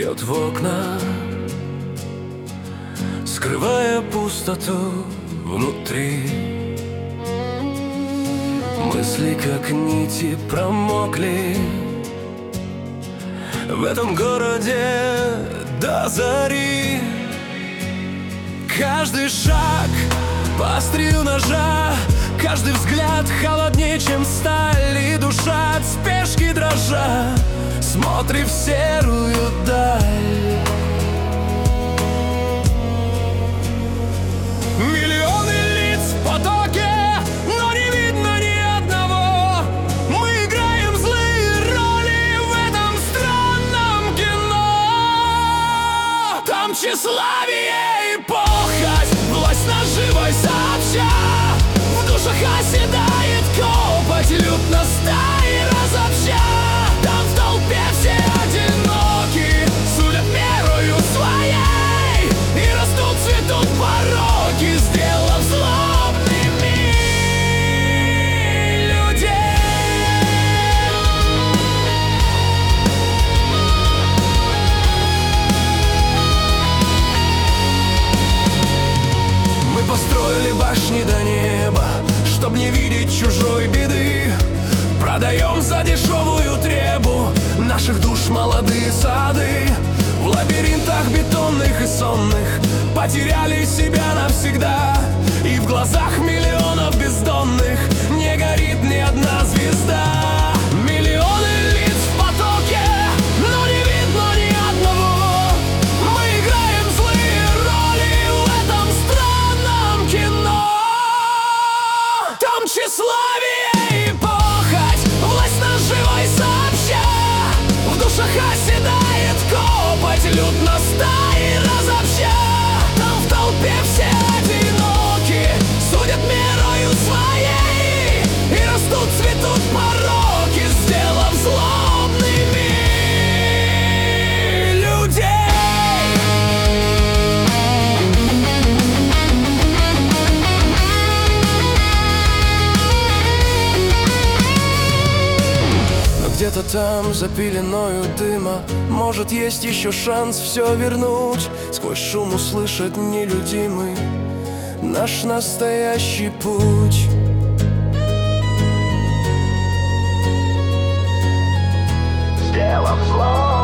бьет в окна, скрывая пустоту внутри. Мысли, как нити, промокли в этом городе до зари. Каждый шаг по острию ножа, каждый взгляд холоднее, чем сталь. И душа от спешки дрожа смотрит в серую даль. Миллионы лиц в потоке, но не видно ни одного. Мы играем злые роли в этом странном кино. Там тщеславие и похоть, власть наживой сообща. В душах оседает копоть, лютно стаи разобща. Там в толпе все одиноки, судят мерою своей, и растут, цветут пороки, сделав злобными людей. Мы построили башни до неба, чтоб не видеть чужой беды. Продаем за дешевую требу наших душ молодые сады. В лабиринтах бетонных и сонных потеряли себя навсегда. И в глазах миллионов бездонных не горит ни одна звезда. Миллионы лиц в потоке, но не видно ни одного. Мы играем злые роли в этом странном кино. Там тщеславие и похоть, власть наживой сообща. В душах оседает копоть, лютно стаи разобща. Там в толпе все одиноки, судят мерою своей, и растут, цветут пороки, сделав злобными людей. Где-то там, за пеленою дыма, может, есть еще шанс все вернуть. Сквозь шум услышать нелюдимый наш настоящий путь. Сделав зло